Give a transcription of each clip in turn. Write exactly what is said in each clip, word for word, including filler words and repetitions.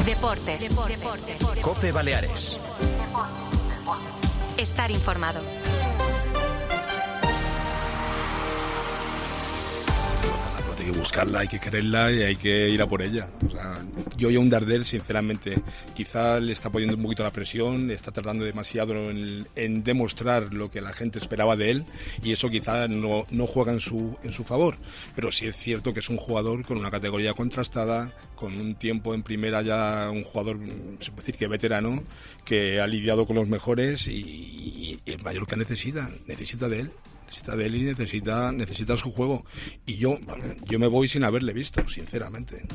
Deportes. Deportes. Deportes. COPE Baleares. Estar informado. Hay que buscarla, hay que quererla y hay que ir a por ella. O sea, yo y a un Dardel, sinceramente, quizá le está poniendo un poquito la presión, está tardando demasiado en, en demostrar lo que la gente esperaba de él, y eso quizá no, no juega en su, en su favor. Pero sí es cierto que es un jugador con una categoría contrastada, con un tiempo en primera, ya un jugador, se puede decir que veterano, que ha lidiado con los mejores, y, y el Mallorca necesita, necesita de él. Necesita de él y necesita, necesita su juego. Y yo, yo me voy sin haberle visto, sinceramente.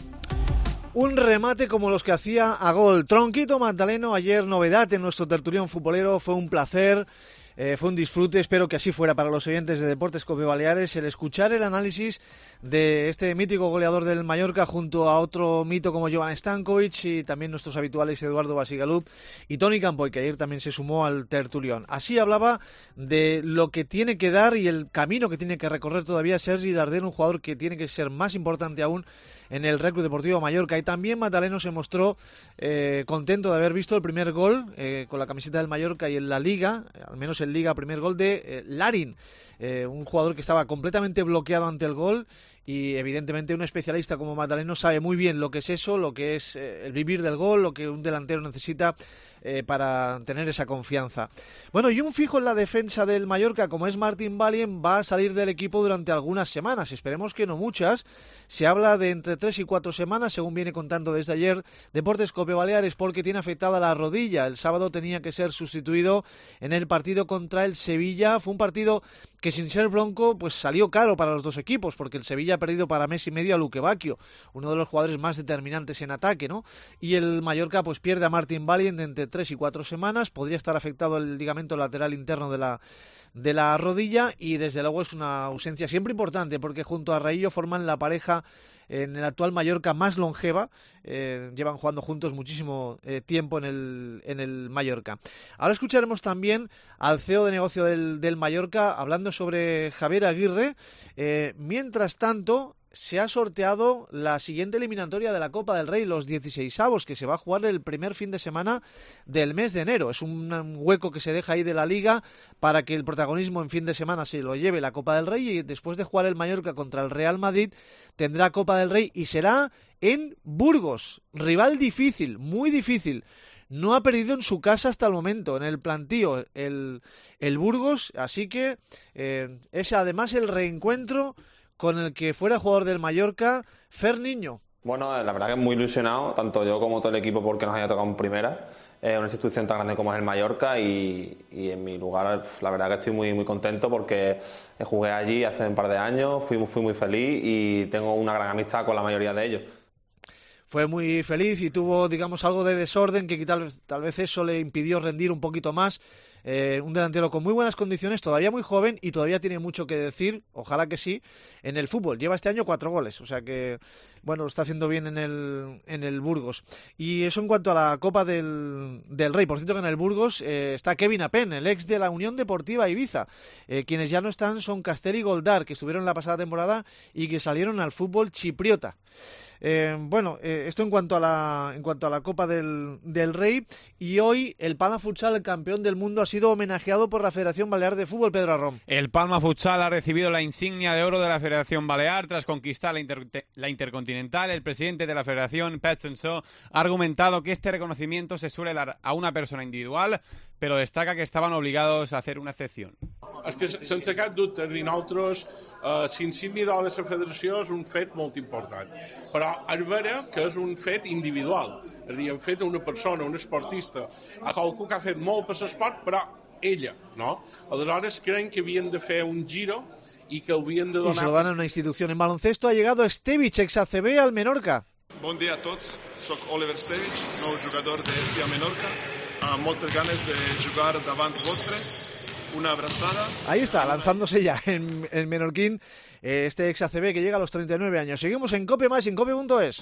Un remate como los que hacía a gol. Tronquito Magdaleno, ayer novedad en nuestro tertulión futbolero, fue un placer. Eh, fue un disfrute, espero que así fuera para los oyentes de Deportes COPE Baleares, el escuchar el análisis de este mítico goleador del Mallorca junto a otro mito como Jovan Stankovic y también nuestros habituales Eduardo Basigalup y Toni Campoy, que ayer también se sumó al tertulión. Así hablaba de lo que tiene que dar y el camino que tiene que recorrer todavía Sergi Darder, un jugador que tiene que ser más importante aún en el Real Club Deportivo Mallorca. Y también Magdaleno se mostró eh, contento de haber visto el primer gol eh, con la camiseta del Mallorca y en la Liga, al menos en Liga, primer gol de eh, Larin, eh, un jugador que estaba completamente bloqueado ante el gol. Y evidentemente un especialista como Magdaleno sabe muy bien lo que es eso, lo que es eh, el vivir del gol, lo que un delantero necesita eh, para tener esa confianza. Bueno, y un fijo en la defensa del Mallorca como es Martin Valien va a salir del equipo durante algunas semanas, esperemos que no muchas. Se habla de entre tres y cuatro semanas, según viene contando desde ayer Deportes COPE Baleares, porque tiene afectada la rodilla. El sábado tenía que ser sustituido en el partido contra el Sevilla. Fue un partido que, sin ser bronco, pues salió caro para los dos equipos, porque el Sevilla ha perdido para mes y medio a Luque Bacchio, uno de los jugadores más determinantes en ataque, ¿no? Y el Mallorca pues pierde a Martin Valien de entre tres y cuatro semanas. Podría estar afectado el ligamento lateral interno de la de la rodilla y desde luego es una ausencia siempre importante porque junto a Raillo forman la pareja en el actual Mallorca más longeva, eh, llevan jugando juntos muchísimo eh, tiempo en el, en el Mallorca. Ahora escucharemos también al C E O de negocio del, del Mallorca hablando sobre Javier Aguirre. Eh, mientras tanto, se ha sorteado la siguiente eliminatoria de la Copa del Rey, los dieciseisavos, que se va a jugar el primer fin de semana del mes de enero. Es un, un hueco que se deja ahí de la Liga para que el protagonismo en fin de semana se lo lleve la Copa del Rey, y después de jugar el Mallorca contra el Real Madrid tendrá Copa del Rey y será en Burgos, rival difícil, muy difícil. No ha perdido en su casa hasta el momento, en el plantío, el, el Burgos, así que eh, es además el reencuentro con el que fuera jugador del Mallorca, Fer Niño. Bueno, la verdad que muy ilusionado, tanto yo como todo el equipo, porque nos haya tocado en primera. Es una institución tan grande como es el Mallorca y, y en mi lugar la verdad que estoy muy, muy contento porque jugué allí hace un par de años, fui, fui muy feliz y tengo una gran amistad con la mayoría de ellos. Fue muy feliz y tuvo, digamos, algo de desorden que tal, tal vez eso le impidió rendir un poquito más. Eh, un delantero con muy buenas condiciones, todavía muy joven y todavía tiene mucho que decir, ojalá que sí, en el fútbol. Lleva este año cuatro goles, o sea que, bueno, lo está haciendo bien en el, en el Burgos. Y eso en cuanto a la Copa del, del Rey. Por cierto que en el Burgos eh, está Kevin Apen, el ex de la Unión Deportiva Ibiza. Eh, quienes ya no están son Castel y Goldar, que estuvieron la pasada temporada y que salieron al fútbol chipriota. Eh, bueno, eh, esto en cuanto a la en cuanto a la Copa del, del Rey. Y hoy el Palma Futsal, el campeón del mundo, ha sido homenajeado por la Federación Balear de Fútbol. Pedro Arrón. El Palma Futsal ha recibido la insignia de oro de la Federación Balear tras conquistar la, inter, la Intercontinental. El presidente de la Federación, Pep Sensó, ha argumentado que este reconocimiento se suele dar a una persona individual, però destaca que estaven obligados a hacer una excepción. És que sense cap dubte, dir nosaltres, eh, l'insignia de la federació és un fet molt important, però és vera que és un fet individual, és a dir, hem fet una persona, un esportista, a qualcú que ha fet molt per l'esport, però ella, no? Aleshores creen que havien de fer un giro i que havien de donar... Y se lo dan a una institución. En baloncesto ha llegado Estevich, ex A C B, al Menorca. Bon dia a tots, soc Oliver Estevich, nou jugador de Estia Menorca, amb moltes ganes de jugar davant vostre. Una abrazada. Ahí está, lanzándose ya en, en Menorquín, eh, este ex A C B que llega a los treinta y nueve años. Seguimos en Cope Más, en cope punto es.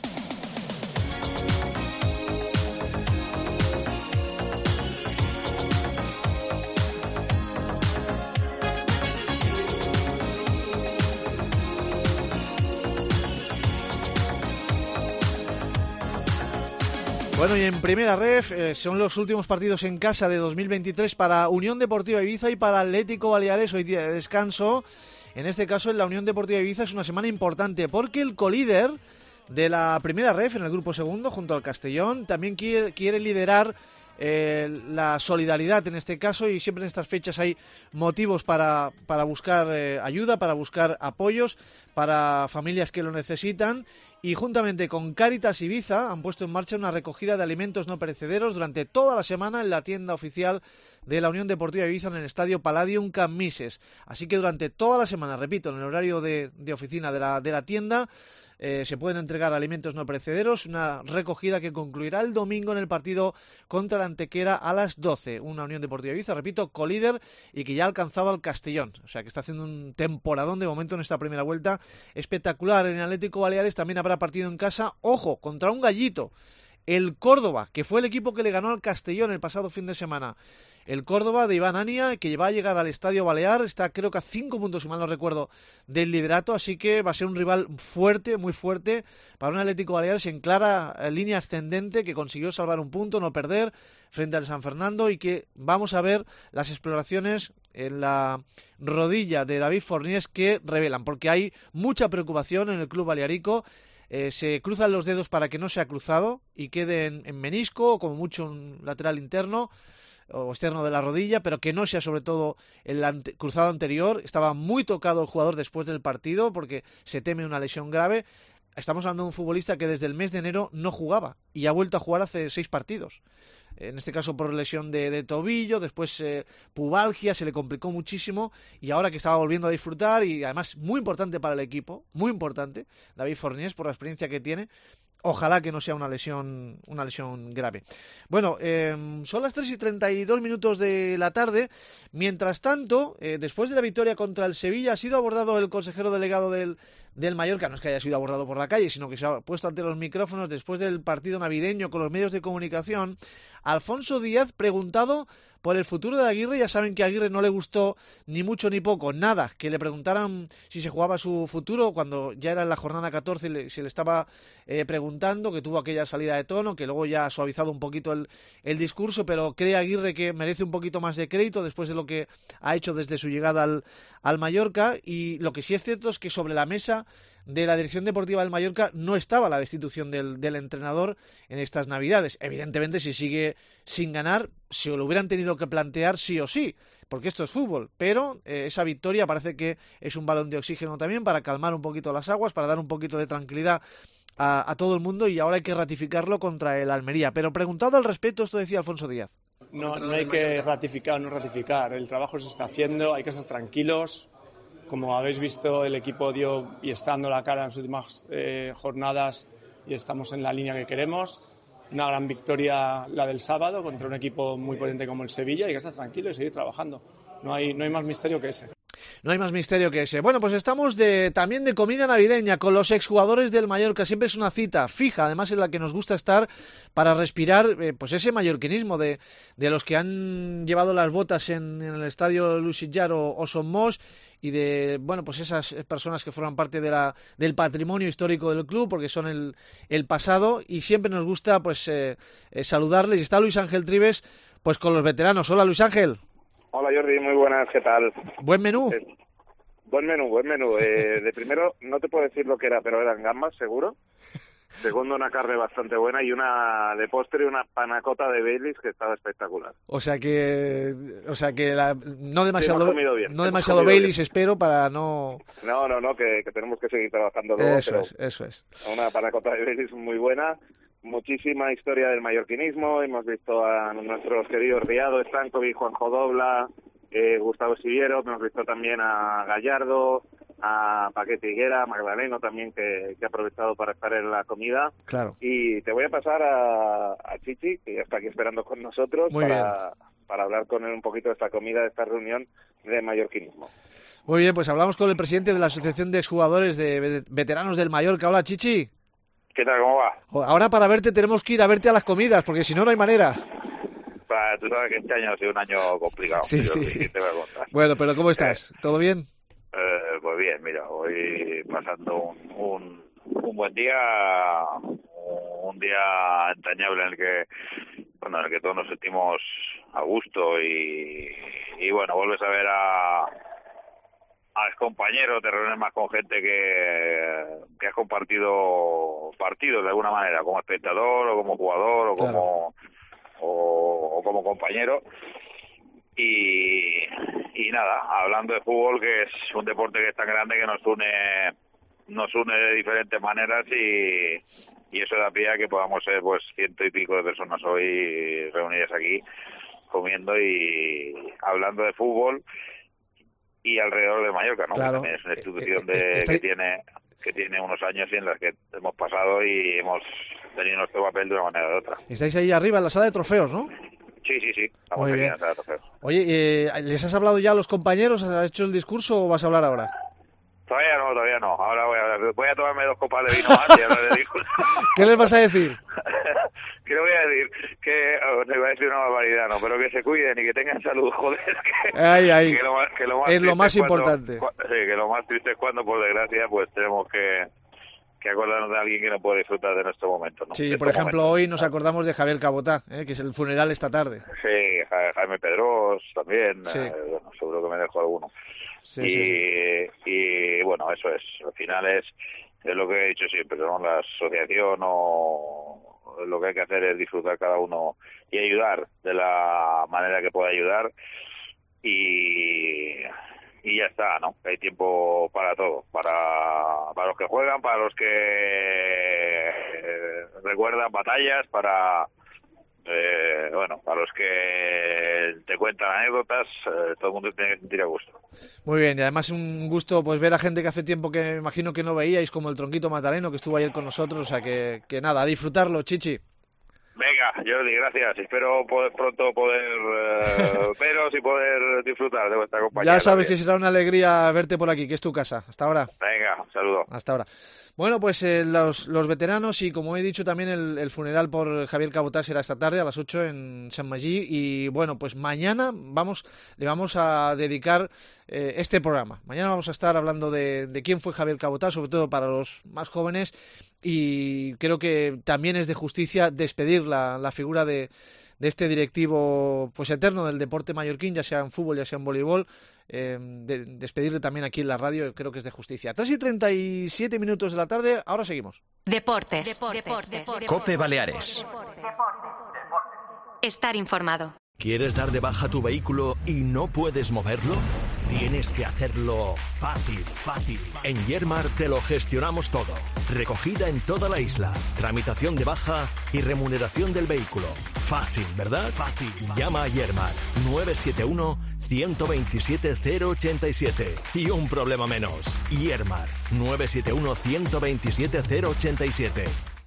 Bueno, y en primera ref eh, son los últimos partidos en casa de dos mil veintitrés para Unión Deportiva Ibiza y para Atlético Baleares, hoy día de descanso. En este caso, en la Unión Deportiva Ibiza es una semana importante porque el colíder de la primera ref en el grupo segundo, junto al Castellón, también quiere, quiere liderar eh, la solidaridad en este caso, y siempre en estas fechas hay motivos para, para buscar eh, ayuda, para buscar apoyos para familias que lo necesitan. Y juntamente con Cáritas Ibiza han puesto en marcha una recogida de alimentos no perecederos durante toda la semana en la tienda oficial de la Unión Deportiva Ibiza en el Estadio Palladium Cammises. Así que durante toda la semana, repito, en el horario de, de oficina de la, de la tienda, eh, se pueden entregar alimentos no perecederos, una recogida que concluirá el domingo en el partido contra la Antequera a las doce. Una Unión Deportiva Ibiza, repito, colíder y que ya ha alcanzado al Castellón. O sea que está haciendo un temporadón de momento en esta primera vuelta espectacular. En el Atlético Baleares también habrá partido en casa, ojo, contra un gallito, el Córdoba, que fue el equipo que le ganó al Castellón el pasado fin de semana. El Córdoba de Iván Ania, que va a llegar al Estadio Balear, está creo que a cinco puntos, si mal no recuerdo, del liderato, así que va a ser un rival fuerte, muy fuerte, para un Atlético Baleares en clara línea ascendente, que consiguió salvar un punto, no perder, frente al San Fernando, y que vamos a ver las exploraciones en la rodilla de David Fornés que revelan, porque hay mucha preocupación en el club balearico. Eh, se cruzan los dedos para que no sea cruzado y quede en, en menisco, o como mucho un lateral interno o externo de la rodilla, pero que no sea sobre todo el ante, cruzado anterior. Estaba muy tocado el jugador después del partido porque se teme una lesión grave. Estamos hablando de un futbolista que desde el mes de enero no jugaba y ha vuelto a jugar hace seis partidos. En este caso por lesión de, de tobillo, después eh, pubalgia, se le complicó muchísimo, y ahora que estaba volviendo a disfrutar, y además muy importante para el equipo, muy importante, David Fornés, por la experiencia que tiene. Ojalá que no sea una lesión una lesión grave. Bueno, eh, son las tres y treinta y dos minutos de la tarde. Mientras tanto, eh, después de la victoria contra el Sevilla, ha sido abordado el consejero delegado del, del Mallorca. No es que haya sido abordado por la calle, sino que se ha puesto ante los micrófonos después del partido navideño con los medios de comunicación. Alfonso Díaz, preguntado por el futuro de Aguirre. Ya saben que a Aguirre no le gustó ni mucho ni poco, nada, que le preguntaran si se jugaba su futuro, cuando ya era en la jornada catorce y le, se le estaba eh, preguntando, que tuvo aquella salida de tono, que luego ya ha suavizado un poquito el, el discurso, pero cree Aguirre que merece un poquito más de crédito después de lo que ha hecho desde su llegada al, al Mallorca. Y lo que sí es cierto es que sobre la mesa de la dirección deportiva del Mallorca no estaba la destitución del, del entrenador en estas Navidades. Evidentemente, si sigue sin ganar, se lo hubieran tenido que plantear sí o sí, porque esto es fútbol. Pero eh, esa victoria parece que es un balón de oxígeno también para calmar un poquito las aguas, para dar un poquito de tranquilidad a, a todo el mundo, y ahora hay que ratificarlo contra el Almería. Pero preguntado al respecto, esto decía Alfonso Díaz. No, no hay que ratificar o no ratificar. El trabajo se está haciendo, hay que estar tranquilos. Como habéis visto, el equipo dio y está dando la cara en sus últimas eh, jornadas, y estamos en la línea que queremos. Una gran victoria la del sábado contra un equipo muy potente como el Sevilla, y hay que estar tranquilo y seguir trabajando. No hay, no hay más misterio que ese. No hay más misterio que ese. Bueno, pues estamos de, también de comida navideña con los exjugadores del Mallorca. Siempre es una cita fija, además en la que nos gusta estar para respirar eh, pues ese mallorquinismo de, de los que han llevado las botas en, en el estadio Luis Sitjar o, o Son Mos, y de, bueno, pues esas personas que forman parte de la, del patrimonio histórico del club, porque son el, el pasado, y siempre nos gusta pues eh, eh, saludarles. Y está Luis Ángel Trives pues con los veteranos. Hola, Luis Ángel. Hola, Jordi, muy buenas, ¿qué tal? Buen menú. Eh, buen menú, buen menú. Eh, de primero, no te puedo decir lo que era, pero eran gambas, seguro. Segundo, una carne bastante buena, y una de postre, una panacota de Baileys que estaba espectacular. O sea que, o sea que la, no demasiado, sí, bien, no demasiado Baileys, bien. Espero, para no. No, no, no, que, que tenemos que seguir trabajando luego. Eso pero es, eso es. Una panacota de Baileys muy buena. Muchísima historia del mallorquinismo. Hemos visto a nuestros queridos Riado, Stankovic, Juanjo Dobla, eh, Gustavo Siviero. Hemos visto también a Gallardo, a Paquete Higuera, a Magdaleno también, que, que ha aprovechado para estar en la comida. Claro. Y te voy a pasar a, a Chichi, que ya está aquí esperando con nosotros, Muy para, bien. para hablar con él un poquito de esta comida, de esta reunión de mallorquinismo. Muy bien, pues hablamos con el presidente de la Asociación de Exjugadores de Veteranos del Mallorca. Hola, Chichi. ¿Qué tal, cómo va? Ahora para verte tenemos que ir a verte a las comidas, porque si no, no hay manera. Pues, tú sabes que este año ha sido un año complicado. Sí, sí. sí. Te voy a contar. Bueno, pero ¿cómo estás? ¿Todo bien? Eh, pues bien, mira, voy pasando un, un, un buen día, un día entrañable en el que, bueno, en el que todos nos sentimos a gusto y, y bueno, vuelves a ver a, a compañeros, te reúnes más con gente que, que has compartido partidos de alguna manera, como espectador o como jugador o claro. como o, o como compañero. Y, y nada, hablando de fútbol, que es un deporte que es tan grande que nos une nos une de diferentes maneras y, y eso da pie a que podamos ser pues ciento y pico de personas hoy reunidas aquí comiendo y hablando de fútbol y alrededor de Mallorca, ¿no? Claro. También es una institución de, que tiene que tiene unos años y en las que hemos pasado y hemos tenido nuestro papel de una manera o de otra. Estáis ahí arriba en la sala de trofeos, ¿no? Sí, sí, sí. Estamos aquí en la sala de trofeos. Oye, eh, ¿les has hablado ya a los compañeros? ¿Has hecho el discurso o vas a hablar ahora? Todavía no, todavía no. Ahora voy a, voy a tomarme dos copas de vino más y ahora les digo. ¿Qué les vas a decir? ¿Qué le voy a decir? Que, oh, no iba a decir una barbaridad, no, pero que se cuiden y que tengan salud, joder. Que, ay, ay. Que lo más, que lo más es lo más cuando, importante. Cu, sí, que lo más triste es cuando, por desgracia, pues tenemos que, que acordarnos de alguien que no puede disfrutar de nuestro momento, ¿no? Sí, de por ejemplo, momento. Hoy nos acordamos de Javier Cabotá, ¿eh? que es el funeral esta tarde. Sí, Jaime Pedros también, sí. eh, bueno, seguro que me dejo alguno. Sí, y, sí, sí. y bueno, eso es, al final es, es lo que he dicho siempre, ¿no? La asociación o lo que hay que hacer es disfrutar cada uno y ayudar de la manera que pueda ayudar y, y ya está, ¿no? Hay tiempo para todo, para, para los que juegan, para los que eh, recuerdan batallas, para... Eh, bueno, para los que te cuentan anécdotas, eh, todo el mundo tiene que sentir a gusto. Muy bien, y además un gusto pues ver a gente que hace tiempo que me imagino que no veíais, como el Tronquito Magdaleno, que estuvo ayer con nosotros, o sea que, que nada, a disfrutarlo, Chichi. Venga, Jordi, gracias. Espero poder pronto poder eh, veros y poder disfrutar de vuestra compañía. Ya sabes también. que será una alegría verte por aquí, que es tu casa. Hasta ahora. Venga, un saludo. Hasta ahora. Bueno, pues eh, los, los veteranos y, como he dicho también, el, el funeral por Javier Cabotá será esta tarde a las ocho en Sant Magí. Y bueno, pues mañana vamos le vamos a dedicar eh, este programa. Mañana vamos a estar hablando de, de quién fue Javier Cabotá, sobre todo para los más jóvenes. Y creo que también es de justicia despedir la, la figura de, de este directivo pues eterno del deporte mallorquín, ya sea en fútbol, ya sea en voleibol. Eh, de, despedirle también aquí en la radio, creo que es de justicia. tres y treinta y siete minutos de la tarde, ahora seguimos. Deportes. Deportes. Deportes. Deportes. Cope Baleares. Estar informado. ¿Quieres dar de baja tu vehículo y no puedes moverlo? Tienes que hacerlo fácil, fácil. En Yermar te lo gestionamos todo. Recogida en toda la isla, tramitación de baja y remuneración del vehículo. Fácil, ¿verdad? Fácil. Llama a Yermar nueve siete uno, uno dos siete, cero ocho siete y un problema menos. Yermar nueve siete uno, uno dos siete, cero ocho siete.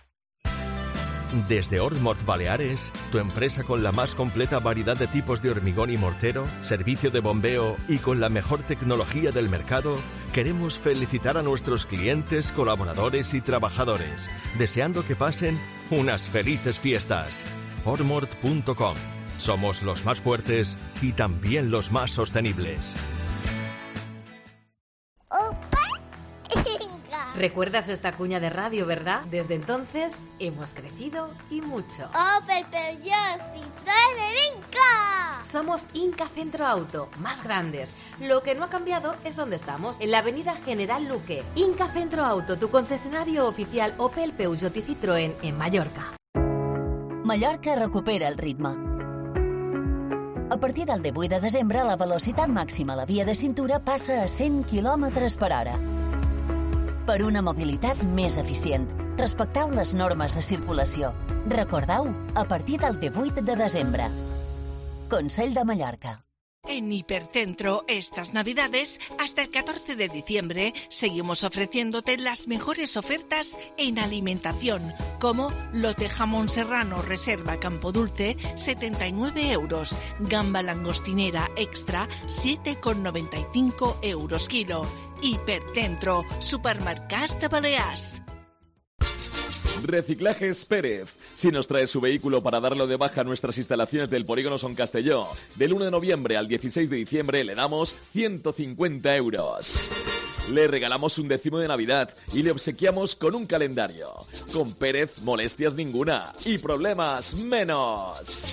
Desde Ormort Baleares, tu empresa con la más completa variedad de tipos de hormigón y mortero, servicio de bombeo y con la mejor tecnología del mercado, queremos felicitar a nuestros clientes, colaboradores y trabajadores, deseando que pasen unas felices fiestas. Ormort punto com. Somos los más fuertes y también los más sostenibles. ¿Recuerdas esta cuña de radio, verdad? Desde entonces hemos crecido y mucho. Opel, Peugeot, Citroën, Inca. Somos Inca Centro Auto, más grandes. Lo que no ha cambiado es dónde estamos, en la avenida General Luque. Inca Centro Auto, tu concesionario oficial Opel, Peugeot i Citroën en Mallorca. Mallorca recupera el ritme. A partir del divuit de desembre, la velocitat màxima a la via de cintura passa a cent quilòmetres per hora. Per una mobilitat més eficient. Respecteu les normes de circulació. Recordeu, a partir del divuit de desembre. Consell de Mallorca. En Hipercentro, estas Navidades, hasta el catorce de diciembre, seguimos ofreciéndote las mejores ofertas en alimentación, como lote jamón serrano reserva Campo Dulce, setenta y nueve euros, gamba langostinera extra, siete con noventa y cinco euros kilo. Hipercentro, supermercats de Balears. Reciclajes Pérez. Si nos trae su vehículo para darlo de baja a nuestras instalaciones del Polígono Son Castelló, del uno de noviembre al dieciséis de diciembre le damos ciento cincuenta euros. le regalamos un décimo de Navidad y le obsequiamos con un calendario. Con Pérez, molestias ninguna y problemas menos.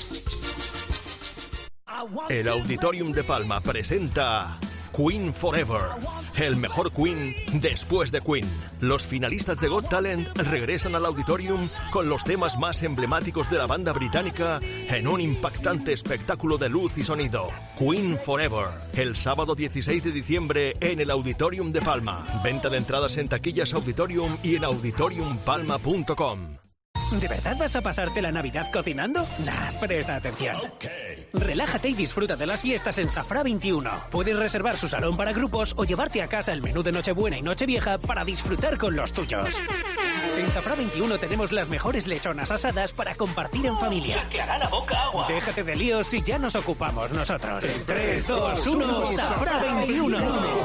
El Auditorium de Palma presenta Queen Forever, el mejor Queen después de Queen. Los finalistas de Got Talent regresan al Auditorium con los temas más emblemáticos de la banda británica en un impactante espectáculo de luz y sonido. Queen Forever, el sábado dieciséis de diciembre en el Auditorium de Palma. Venta de entradas en taquillas Auditorium y en auditorium palma punto com. ¿De verdad vas a pasarte la Navidad cocinando? Nah, presta atención. Relájate y disfruta de las fiestas en Safra veintiuno. Puedes reservar su salón para grupos o llevarte a casa el menú de Nochebuena y Nochevieja para disfrutar con los tuyos. En Safra veintiuno tenemos las mejores lechonas asadas para compartir en familia. ¡Que hará la boca agua! Déjate de líos y ya nos ocupamos nosotros. tres, dos, uno, Safra veintiuno.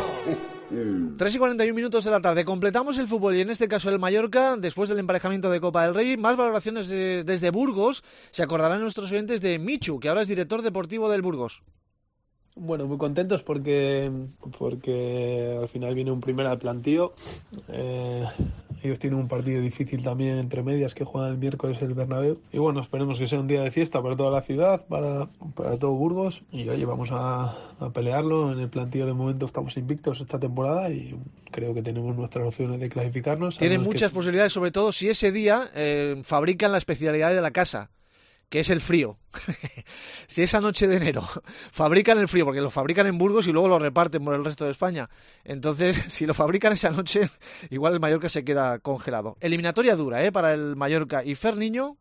tres y cuarenta y un minutos de la tarde. Completamos el fútbol y en este caso el Mallorca, después del emparejamiento de Copa del Rey. Más valoraciones de, desde Burgos. Se acordarán nuestros oyentes de Michu, que ahora es director deportivo del Burgos. Bueno, muy contentos porque, porque al final viene un primer al plantío. Eh, ellos tienen un partido difícil también entre medias que juegan el miércoles el Bernabéu. Y bueno, esperemos que sea un día de fiesta para toda la ciudad, para, para todo Burgos. Y oye, vamos a, a pelearlo. En el plantío de momento estamos invictos esta temporada y creo que tenemos nuestras opciones de clasificarnos. Tienen muchas que... posibilidades, sobre todo si ese día eh, fabrican la especialidad de la casa, que es el frío. Si esa noche de enero fabrican el frío, porque lo fabrican en Burgos y luego lo reparten por el resto de España, entonces si lo fabrican esa noche, igual el Mallorca se queda congelado. Eliminatoria dura, ¿eh? Para el Mallorca. ¿Y Fer Niño?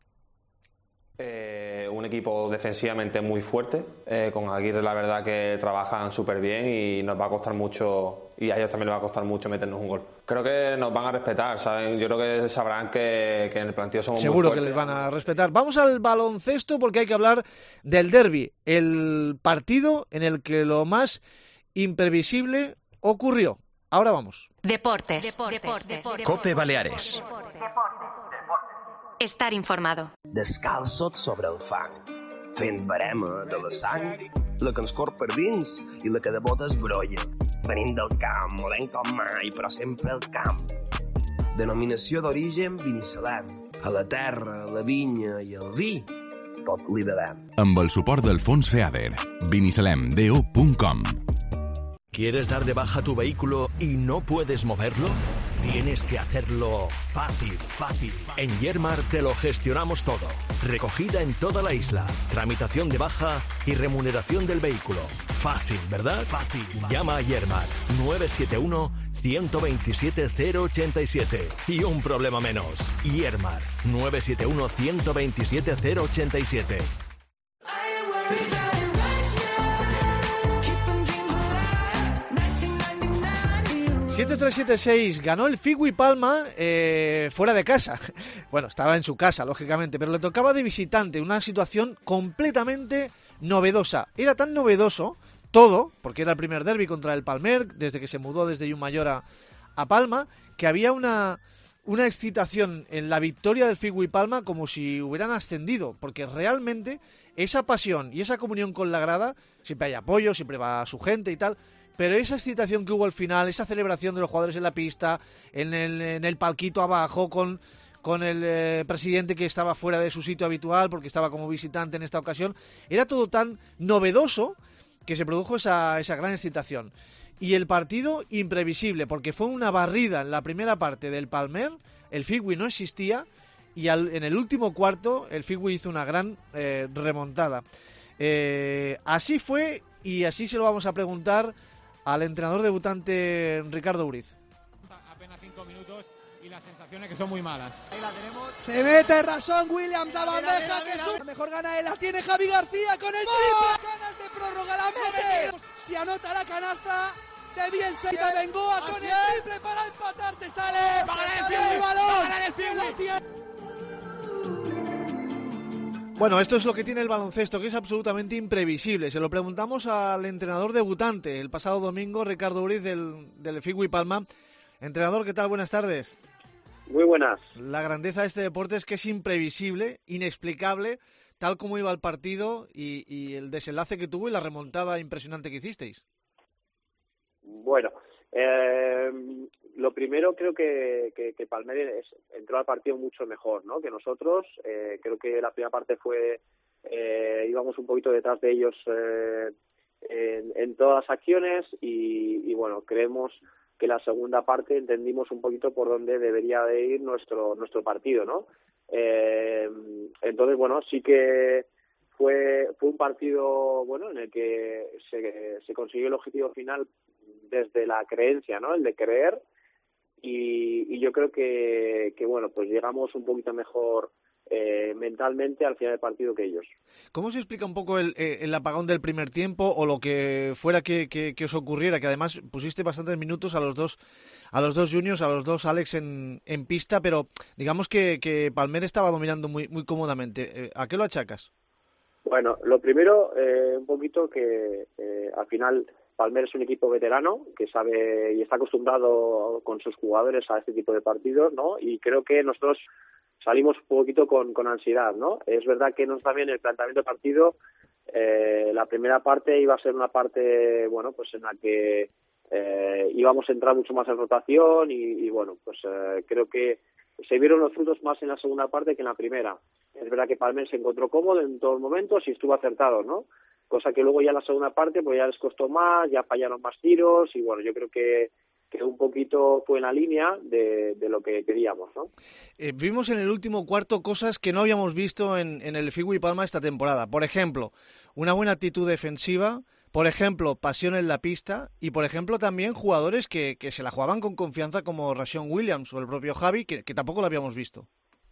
Eh, un equipo defensivamente muy fuerte, eh, con Aguirre la verdad que trabajan súper bien y nos va a costar mucho, y a ellos también les va a costar mucho meternos un gol. Creo que nos van a respetar, ¿saben? Yo creo que sabrán que, que en el plantío somos Seguro muy fuertes. Que les van a respetar. Vamos al baloncesto porque hay que hablar del derbi, el partido en el que lo más imprevisible ocurrió. Ahora vamos. Deportes. Deportes. Deportes. Deportes. Cope Baleares. Estar informado. Descalçot sobre el fang, fent barema de la sang, la que ens cor per dins i la que de botes brolla. Venim del camp, molem com mai, però sempre al camp. Denominació d'origen Binissalem. A la terra, la vinya i el vi, tot li devem. Amb el suport del Fons FEADER. Binissalem D O punto com. ¿Quieres dar de baja tu vehículo y no puedes moverlo? Tienes que hacerlo fácil, fácil. En Yermar te lo gestionamos todo. Recogida en toda la isla, tramitación de baja y remuneración del vehículo. Fácil, ¿verdad? Fácil. Llama a Yermar nueve siete uno, uno dos siete, cero ocho siete y un problema menos. Yermar nueve siete uno, uno dos siete, cero ocho siete. siete tres siete seis ganó el Figui Palma eh, fuera de casa. Bueno, estaba en su casa, lógicamente, pero le tocaba de visitante, una situación completamente novedosa. Era tan novedoso todo, porque era el primer derbi contra el Palmer, desde que se mudó desde Yumayor a, a Palma, que había una, una excitación en la victoria del Figui Palma como si hubieran ascendido, porque realmente esa pasión y esa comunión con la grada, siempre hay apoyo, siempre va su gente y tal, pero esa excitación que hubo al final, esa celebración de los jugadores en la pista, en el, en el palquito abajo, con, con el eh, presidente que estaba fuera de su sitio habitual porque estaba como visitante en esta ocasión, era todo tan novedoso que se produjo esa, esa gran excitación. Y el partido imprevisible, porque fue una barrida en la primera parte del Palmer, el Figui no existía, y al, en el último cuarto el Figui hizo una gran eh, remontada. Eh, así fue, y así se lo vamos a preguntar al entrenador debutante Ricardo Uriz. Apenas cinco minutos y las sensaciones que son muy malas. Ahí la tenemos. Se mete Rashon Williams, la bandeja que sube. La mejor gana la tiene Javi García con el triple. Ganas de prórroga, la mete. Si anota la canasta, de bien se de Bengoa con el triple para empatar. Se sale. Va a ganar el Figui. Va a ganar el Figui. Bueno, esto es lo que tiene el baloncesto, que es absolutamente imprevisible. Se lo preguntamos al entrenador debutante el pasado domingo, Ricardo Uriz, del, del Figui Palma. Entrenador, ¿qué tal? Buenas tardes. Muy buenas. La grandeza de este deporte es que es imprevisible, inexplicable, tal como iba el partido y, y el desenlace que tuvo y la remontada impresionante que hicisteis. Bueno, Eh, lo primero, creo que, que, que Palmer entró al partido mucho mejor, ¿no?, que nosotros. Eh, creo que la primera parte fue, eh, íbamos un poquito detrás de ellos eh, en, en todas las acciones y, y bueno, creemos que la segunda parte entendimos un poquito por dónde debería de ir nuestro nuestro partido, ¿no? Eh, entonces, bueno, sí que fue fue un partido, bueno, en el que se, se consiguió el objetivo final desde la creencia, ¿no?, el de creer, y, y yo creo que, que, bueno, pues llegamos un poquito mejor eh, mentalmente al final del partido que ellos. ¿Cómo se explica un poco el, el apagón del primer tiempo o lo que fuera que, que, que os ocurriera? Que además pusiste bastantes minutos a los dos a los dos juniors, a los dos Alex en, en pista, pero digamos que, que Palmer estaba dominando muy, muy cómodamente. ¿A qué lo achacas? Bueno, lo primero, eh, un poquito que eh, al final Palmer es un equipo veterano que sabe y está acostumbrado con sus jugadores a este tipo de partidos, ¿no? Y creo que nosotros salimos un poquito con, con ansiedad, ¿no? Es verdad que nos también el planteamiento del partido, eh, la primera parte iba a ser una parte, bueno, pues en la que eh, íbamos a entrar mucho más en rotación y, y bueno, pues eh, creo que se vieron los frutos más en la segunda parte que en la primera. Es verdad que Palmer se encontró cómodo en todos los momentos y estuvo acertado, ¿no? Cosa que luego ya en la segunda parte pues ya les costó más, ya fallaron más tiros y bueno, yo creo que que un poquito fue en la línea de, de lo que queríamos, ¿no? Eh, vimos en el último cuarto cosas que no habíamos visto en, en el Figui Palma esta temporada. Por ejemplo, una buena actitud defensiva, por ejemplo, pasión en la pista y, por ejemplo, también jugadores que, que se la jugaban con confianza como Rashawn Williams o el propio Javi, que, que tampoco lo habíamos visto.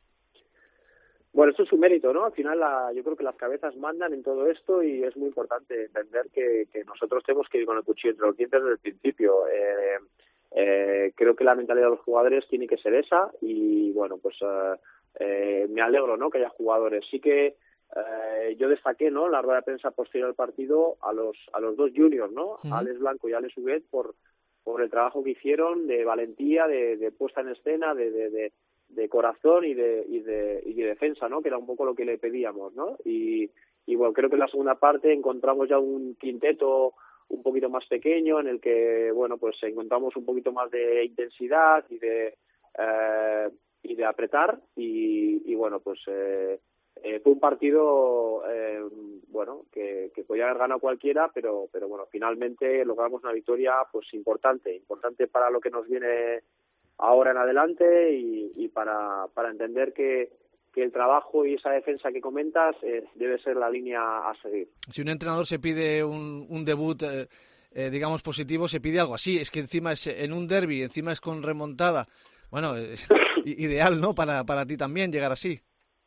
Bueno, esto es un mérito, ¿no? Al final la, yo creo que las cabezas mandan en todo esto y es muy importante entender que, que nosotros tenemos que ir con el cuchillo entre los dientes desde el principio. Eh, eh, creo que la mentalidad de los jugadores tiene que ser esa y, bueno, pues eh, eh, me alegro, ¿no?, que haya jugadores. Sí que eh, yo destaqué, ¿no?, la rueda de prensa posterior al partido a los a los dos juniors, ¿no?, uh-huh. Alex Blanco y Alex Huguet, por, por el trabajo que hicieron de valentía, de, de puesta en escena, de... de, de de corazón y de, y de y de defensa, ¿no?, que era un poco lo que le pedíamos, ¿no? Y, y bueno, creo que en la segunda parte encontramos ya un quinteto un poquito más pequeño en el que, bueno, pues encontramos un poquito más de intensidad y de eh, y de apretar y, y bueno, pues eh, eh, fue un partido eh, bueno, que, que podía haber ganado cualquiera, pero pero bueno, finalmente logramos una victoria pues importante, importante para lo que nos viene ahora en adelante y, y para, para entender que, que el trabajo y esa defensa que comentas eh, debe ser la línea a seguir. Si un entrenador se pide un, un debut, eh, eh, digamos, positivo, se pide algo así. Es que encima es en un derbi, encima es con remontada. Bueno, es ideal, ¿no?, para, para ti también llegar así.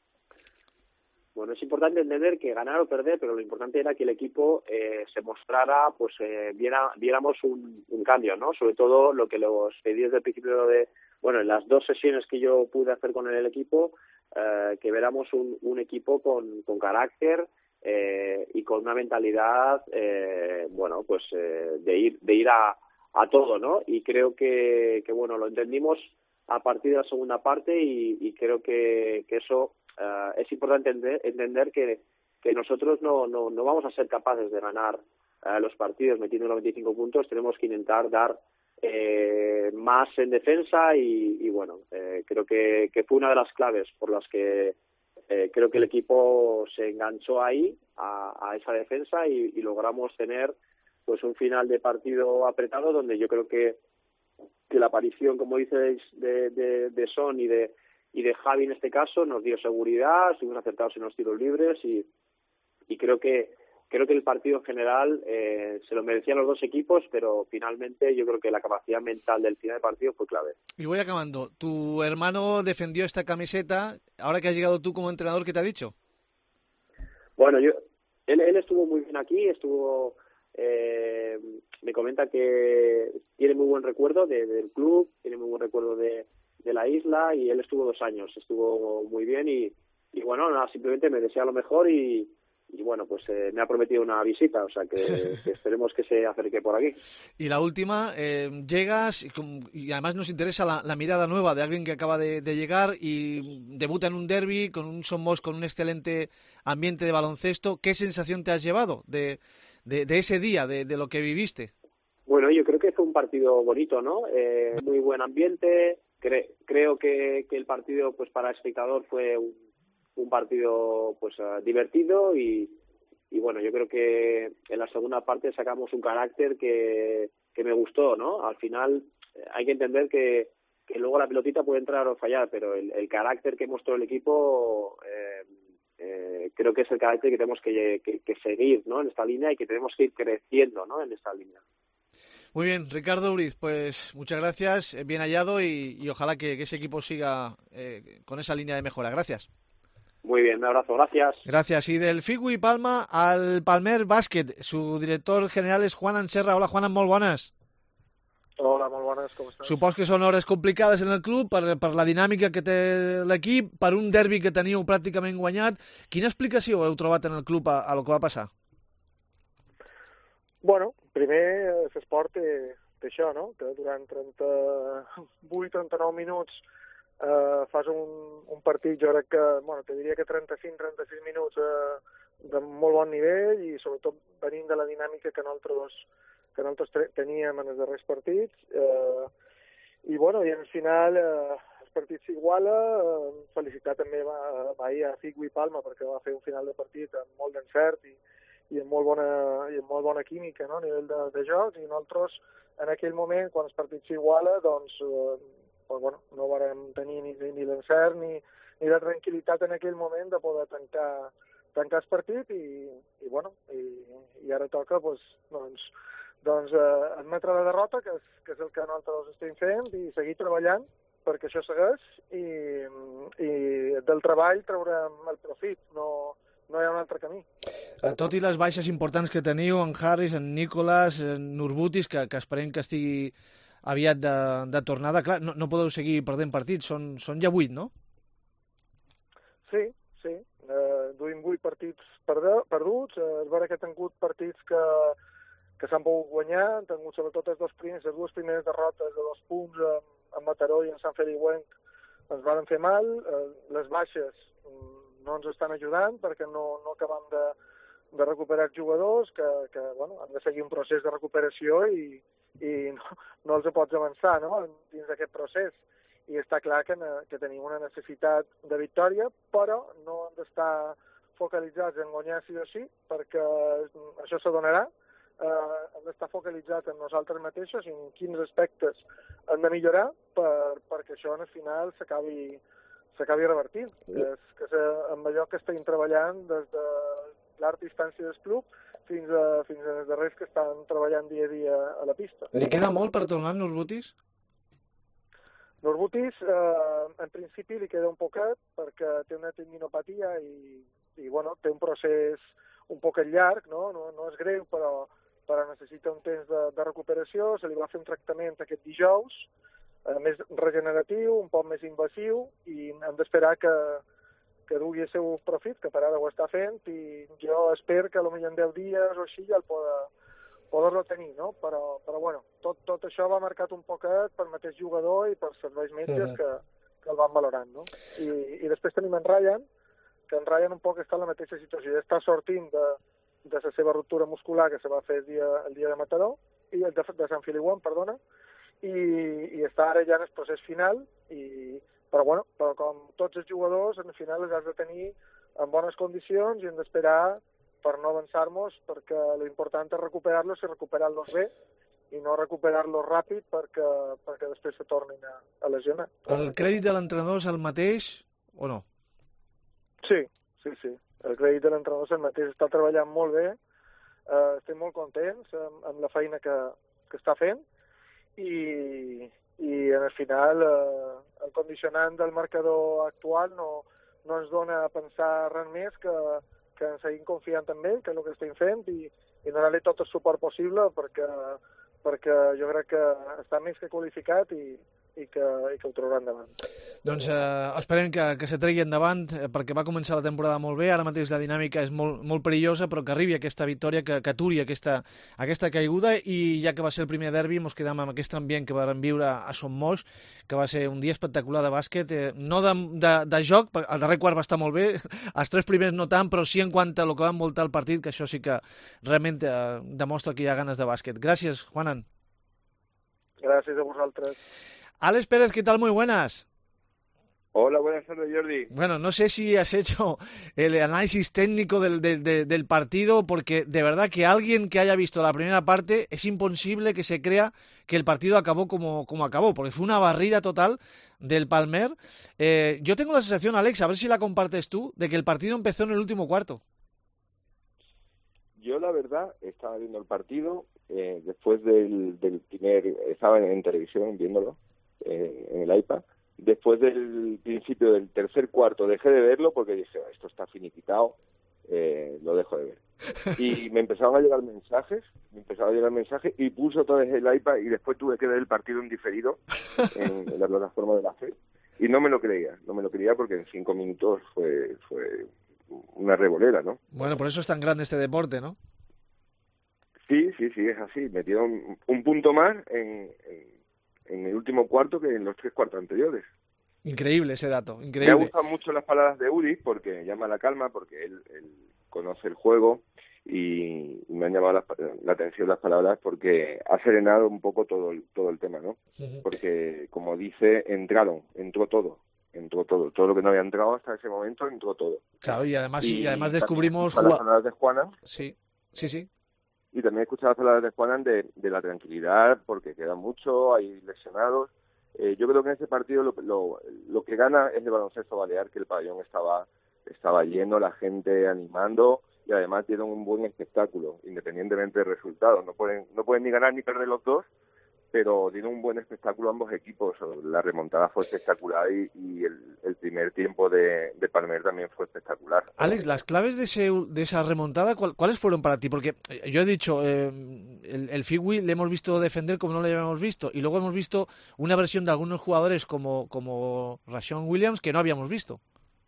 Bueno, es importante entender que ganar o perder, pero lo importante era que el equipo eh, se mostrara, pues eh, viera, viéramos un, un cambio, ¿no? Sobre todo lo que los pedí desde el principio de, bueno, en las dos sesiones que yo pude hacer con el equipo, eh, que viéramos un, un equipo con, con carácter eh, y con una mentalidad, eh, bueno, pues eh, de ir, de ir a, a todo, ¿no? Y creo que, que bueno, lo entendimos a partir de la segunda parte y, y creo que, que eso Uh, es importante entender, entender que, que nosotros no, no, no vamos a ser capaces de ganar uh, los partidos metiendo noventa y cinco puntos. Tenemos que intentar dar eh, más en defensa y, y bueno, eh, creo que, que fue una de las claves por las que eh, creo que el equipo se enganchó ahí a, a esa defensa y, y logramos tener pues un final de partido apretado donde yo creo que, que la aparición, como dices, de, de, de Son y de y de Javi en este caso nos dio seguridad, estuvimos acertados en los tiros libres y, y creo que creo que el partido en general eh, se lo merecían los dos equipos, pero finalmente yo creo que la capacidad mental del final del partido fue clave. Y voy acabando. Tu hermano defendió esta camiseta, ahora que has llegado tú como entrenador, ¿qué te ha dicho? Bueno, yo él, él estuvo muy bien aquí, estuvo eh, me comenta que tiene muy buen recuerdo de, del club, tiene muy buen recuerdo de de la isla y él estuvo dos años, estuvo muy bien y, y bueno, nada, simplemente me desea lo mejor y, y bueno, pues eh, me ha prometido una visita, o sea que, que esperemos que se acerque por aquí. Y la última, eh, llegas y, y además nos interesa la, la mirada nueva de alguien que acaba de, de llegar y debuta en un derbi con un Somos, con un excelente ambiente de baloncesto. ¿Qué sensación te has llevado de, de, de ese día, de, de lo que viviste? Bueno, yo creo que fue un partido bonito, ¿no? Eh, muy buen ambiente. Cre creo que, que el partido, pues para el espectador, fue un, un partido pues uh, divertido y, y bueno, yo creo que en la segunda parte sacamos un carácter que, que me gustó, ¿no? Al final eh, hay que entender que, que luego la pelotita puede entrar o fallar, pero el, el carácter que mostró el equipo eh, eh, creo que es el carácter que tenemos que, que, que seguir, ¿no? En esta línea y que tenemos que ir creciendo, ¿no? En esta línea. Muy bien, Ricardo Uriz, pues muchas gracias, bien hallado y, y ojalá que, que ese equipo siga eh, con esa línea de mejora. Gracias. Muy bien, un abrazo, gracias. Gracias. Y del Figui Palma al Palmer Bàsquet, su director general és Juan Serra. Hola, Juan, molt bones. Hola, molt bones, com estàs? Supos que són hores complicades en el club per, per la dinàmica que té l'equip, per un derbi que teníeu pràcticament guanyat. Quina explicació heu trobat en el club a, a lo que va passar? Bueno, primer l'esport té, té això, no? Que durant trenta-vuit trenta-nou minuts eh, fas un, un partit, jo crec que, bueno, te diria que trenta-cinc trenta-sis minuts eh, de molt bon nivell i sobretot venint de la dinàmica que nosaltres, que nosaltres teníem en els darrers partits. Eh, I, bueno, i al final eh, el partit s'iguala. Eh, felicitar també va, va ahir a Figui Palma perquè va fer un final de partit amb molt d'encert i i amb molt bona, i amb molt bona química, no? A nivell de, de joc, i nosaltres en aquell moment, quan el partit s'iguala, doncs, eh, pues, bueno, no vam tenir ni, ni l'encert ni, ni la tranquil·litat en aquell moment de poder tancar, tancar el partit i, i, bueno, i, i ara toca pues, doncs, doncs, eh, admetre la derrota, que és, que és el que nosaltres estem fent, i seguir treballant perquè això segueix i, i del treball traurem el profit, no no hi ha un altre camí. Tot i les baixes importants que teniu, en Harris, en Nicolas, en Nurbutis, que, que esperem que estigui aviat de, de tornada, clar, no, no podeu seguir perdent partits, són, són ja vuit, no? Sí, sí, eh, duim vuit partits perduts, eh, és vera que he tingut partits que, que s'han pogut guanyar, han tingut sobretot els dos primers, les dues primeres derrotes de dos punts en, en Mataró i en Sant Feliuenc ens van fer mal, eh, les baixes no ens estan ajudant perquè no, no acabem de, de recuperar jugadors que, que bueno, han de seguir un procés de recuperació i, i no, no els pots avançar, no?, dins d'aquest procés. I està clar que, que tenim una necessitat de victòria, però no hem d'estar focalitzats en guanyar sí o sí, perquè això s'adonarà. Eh, hem d'estar focalitzats en nosaltres mateixos i en quins aspectes hem de millorar per, perquè això al final s'acabi s'acabi revertint, que és, que és amb allò que estem treballant des de l'art distància del club fins a, fins a els darrers que estan treballant dia a dia a la pista. Li queda molt per tornar a Nurbutis? Nurbutis, eh, en principi li queda un poquet perquè té una tendinopatia i, i bueno, té un procés un poquet llarg, no, no, no és greu, però, però necessita un temps de, de recuperació. Se li va fer un tractament aquest dijous, més regeneratiu, un poc més invasiu, i hem d'esperar que, que dugui el seu profit, que per ara ho està fent, i jo espero que potser en deu dies o així ja el poder, poder-lo tenir, no? Però, però bueno, tot, tot això va marcat un poquet pel mateix jugador i pels serveis metges que, que el van valorant, no? I, i després tenim en Ryan, que en Ryan un poc està en la mateixa situació, ja està sortint de, de la seva ruptura muscular que se va fer el dia, el dia de Mataró, i el de, de Sant Feliuenc, perdona, I, i està ara ja en el procés final, i, però, bueno, però com tots els jugadors, al final els has de tenir en bones condicions i hem d'esperar per no avançar-nos, perquè l'important és recuperar-los i recuperar-los bé, i no recuperar-los ràpid perquè, perquè després se tornin a, a lesionar. El crèdit de l'entrenador és el mateix o no? Sí, sí, sí. El crèdit de l'entrenador és el mateix. Està treballant molt bé, eh, estem molt contents amb, amb la feina que, que està fent, i, i en el final eh, el condicionant del marcador actual no, no ens dona a pensar res més que, que en seguim confiant en ell, que és el que estem fent, i, i donar-li tot el suport possible perquè, perquè jo crec que està més que qualificat i, i, que, i que ho traurà endavant. Doncs eh, esperem que, que se tregui endavant, eh, perquè va començar la temporada molt bé, ara mateix la dinàmica és molt, molt perillosa, però que arribi aquesta victòria, que, que aturi aquesta, aquesta caiguda, i ja que va ser el primer derbi, ens quedem amb aquest ambient que vam viure a Son Moix, que va ser un dia espectacular de bàsquet, eh, no de, de, de joc, el darrer quart va estar molt bé, els tres primers no tant, però sí en quant a el que va envoltar el partit, que això sí que realment eh, demostra que hi ha ganes de bàsquet. Gràcies, Juanan. Gràcies a vosaltres. Alex Pérez, ¿qué tal? Muy buenas. Hola, buenas tardes, Jordi. Bueno, no sé si has hecho el análisis técnico del, del, del partido, porque de verdad que alguien que haya visto la primera parte es imposible que se crea que el partido acabó como, como acabó, porque fue una barrida total del Palmer. Eh, yo tengo la sensación, Alex, a ver si la compartes tú, de que el partido empezó en el último cuarto. Yo, la verdad, estaba viendo el partido, eh, después del, del primer... Estaba en, en televisión viéndolo, eh, en el iPad. Después del principio del tercer cuarto dejé de verlo porque dije, oh, esto está finiquitado, eh, lo dejo de ver. Y me empezaron a llegar mensajes, me empezaron a llegar mensajes y puse otra vez el iPad y después tuve que ver el partido en diferido en, en la plataforma de la F E. Y no me lo creía, no me lo creía porque en cinco minutos fue, fue una revolera, ¿no? Bueno, por eso es tan grande este deporte, ¿no? Sí, sí, sí, es así. Metieron un punto más en... en en el último cuarto que en los tres cuartos anteriores. Increíble ese dato, increíble. Me han gustado mucho las palabras de Udi porque llama a la calma, porque él, él conoce el juego y me han llamado la, la atención las palabras porque ha serenado un poco todo el, todo el tema, ¿no? Uh-huh. Porque, como dice, entraron, entró todo, entró todo. Todo lo que no había entrado hasta ese momento, entró todo. Claro, y además, y, y además descubrimos... Las palabras de Juana. Sí, sí, sí. Y también he escuchado las palabras de Juanan de, de la tranquilidad, porque queda mucho, hay lesionados. Eh, yo creo que en ese partido lo, lo, lo que gana es el baloncesto balear, que el pabellón estaba, estaba lleno, la gente animando, y además dieron un buen espectáculo, independientemente del resultado. No pueden, no pueden ni ganar ni perder los dos, pero dieron un buen espectáculo ambos equipos. La remontada fue espectacular y, y el, el primer tiempo de, de Palmer también fue espectacular. Alex, las claves de, ese, de esa remontada, ¿cuáles fueron para ti? Porque yo he dicho, eh, el, el Figui le hemos visto defender como no le habíamos visto, y luego hemos visto una versión de algunos jugadores como, como Rashawn Williams que no habíamos visto.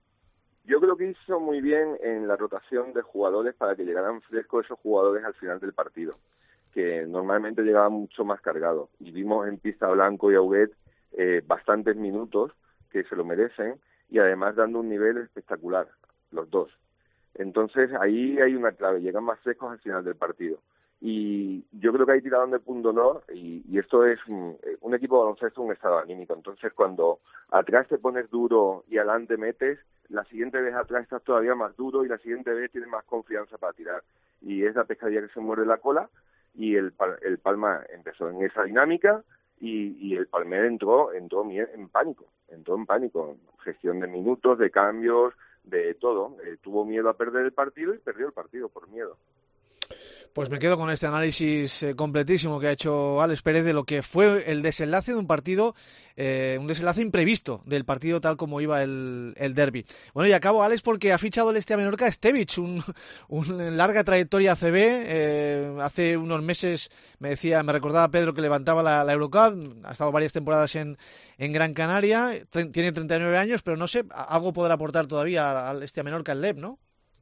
Yo creo que hizo muy bien en la rotación de jugadores para que llegaran frescos esos jugadores al final del partido, que normalmente llegaba mucho más cargado. Y vimos en pista Blanco y Auguet eh, bastantes minutos que se lo merecen y además dando un nivel espectacular, los dos. Entonces ahí hay una clave, llegan más frescos al final del partido. Y yo creo que ahí tiraron de punto honor y, y esto es un, un equipo de baloncesto, un estado anímico. Entonces cuando atrás te pones duro y adelante metes, la siguiente vez atrás estás todavía más duro y la siguiente vez tienes más confianza para tirar. Y es la pescadilla que se muerde la cola. Y el, el Palma empezó en esa dinámica y, y el Palmer entró, entró en pánico, entró en pánico, gestión de minutos, de cambios, de todo. Eh, tuvo miedo a perder el partido y perdió el partido por miedo. Pues me quedo con este análisis eh, completísimo que ha hecho Alex Pérez de lo que fue el desenlace de un partido, eh, un desenlace imprevisto del partido tal como iba el, el derbi. Bueno, y acabo, Alex, porque ha fichado el Estea Menorca a Stevic, un, un larga trayectoria A C B. Eh, hace unos meses me decía, me recordaba Pedro que levantaba la, la Eurocup, ha estado varias temporadas en, en Gran Canaria, tre- tiene treinta y nueve años, pero no sé, algo podrá aportar todavía al Estea Menorca el L E P, ¿no?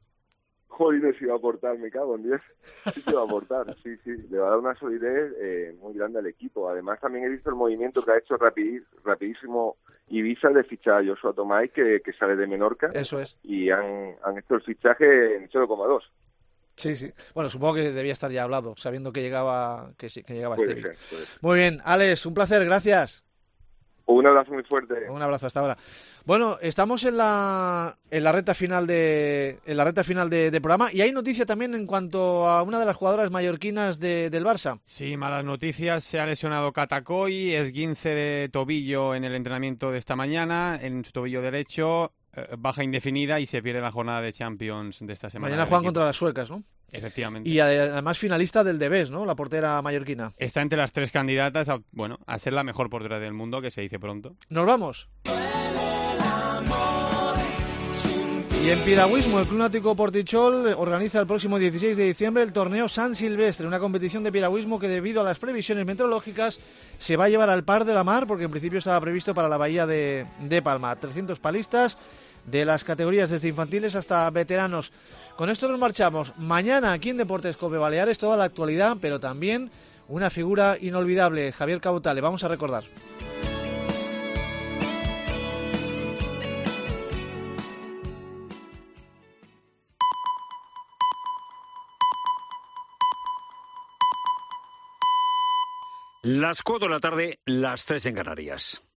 Joder, si va a aportar, me cago en diez. Sí se va a aportar, sí, sí. Le va a dar una solidez eh, muy grande al equipo. Además, también he visto el movimiento que ha hecho rapidí, rapidísimo Ibiza de fichar a Joshua Tomás, que, que sale de Menorca. Eso es. Y han, han hecho el fichaje en cero coma dos. Sí, sí. Bueno, supongo que debía estar ya hablado, sabiendo que llegaba que, que llegaba Puede Stevic. ser, puede ser. Muy bien, Alex, un placer, gracias. Un abrazo muy fuerte. Un abrazo hasta ahora. Bueno, estamos en la en la recta final de en la recta final de, de programa y hay noticia también en cuanto a una de las jugadoras mallorquinas de, del Barça. Sí, malas noticias. Se ha lesionado Catacoy, esguince de tobillo en el entrenamiento de esta mañana, en su tobillo derecho, eh, baja indefinida y se pierde la jornada de Champions de esta semana. Mañana juegan contra las suecas, ¿no? Efectivamente. Y además finalista del Debes, ¿no? La portera mallorquina. Está entre las tres candidatas a, bueno, a ser la mejor portera del mundo, que se dice pronto. Nos vamos. Y en piragüismo, el Club Náutico Portichol organiza el próximo dieciséis de diciembre el torneo San Silvestre, una competición de piragüismo que debido a las previsiones meteorológicas se va a llevar al Par de la Mar, porque en principio estaba previsto para la bahía de, de Palma. trescientos palistas de las categorías desde infantiles hasta veteranos. Con esto nos marchamos. Mañana aquí en Deportes Cope Baleares toda la actualidad, pero también una figura inolvidable, Javier Cabotá, le vamos a recordar. Las cuatro de la tarde, las tres en Canarias.